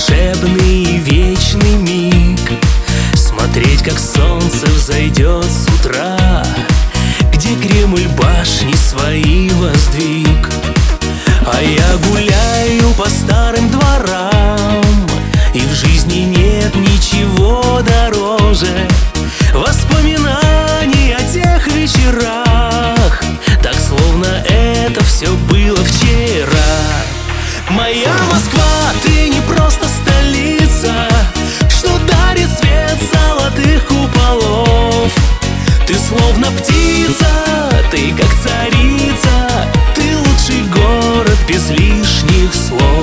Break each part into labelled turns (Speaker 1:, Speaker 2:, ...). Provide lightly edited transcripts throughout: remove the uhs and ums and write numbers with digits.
Speaker 1: волшебный и вечный миг. Смотреть, как солнце взойдет с утра, где Кремль башни свои воздвиг. А я гуляю по старым дворам, и в жизни нет ничего дороже воспоминаний о тех вечерах, так словно это все было вчера. Моя Москва, ты не просто столица, что дарит свет золотых куполов. Ты словно птица, ты как царица, ты лучший город без лишних слов.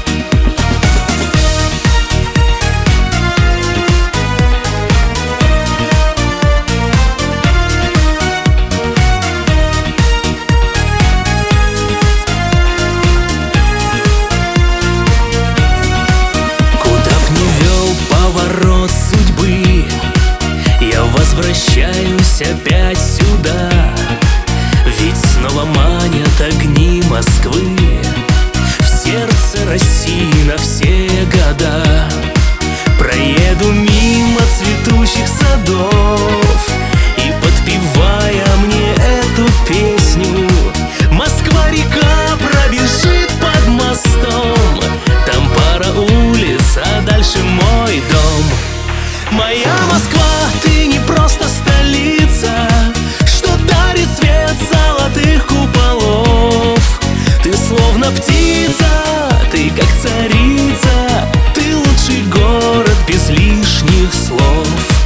Speaker 1: Поворот судьбы, я возвращаюсь опять сюда, ведь снова манят огни Москвы в сердце России на все года. Проеду мимо цветущих садов и, подпевая мне эту песню, Москва-река пробежит под мостом. Там пара улиц, а дальше мой дом. Моя Москва, ты не просто столица, что дарит свет золотых куполов. Ты словно птица, ты как царица, ты лучший город без лишних слов.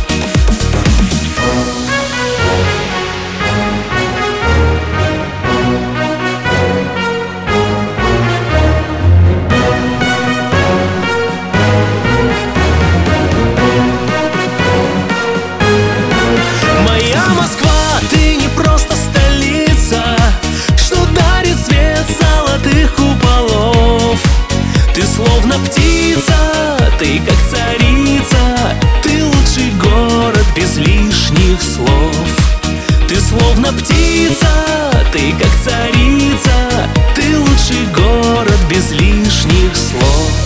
Speaker 1: Ты словно птица, ты как царица, ты лучший город без лишних слов. Ты словно птица, ты как царица, ты лучший город без лишних слов.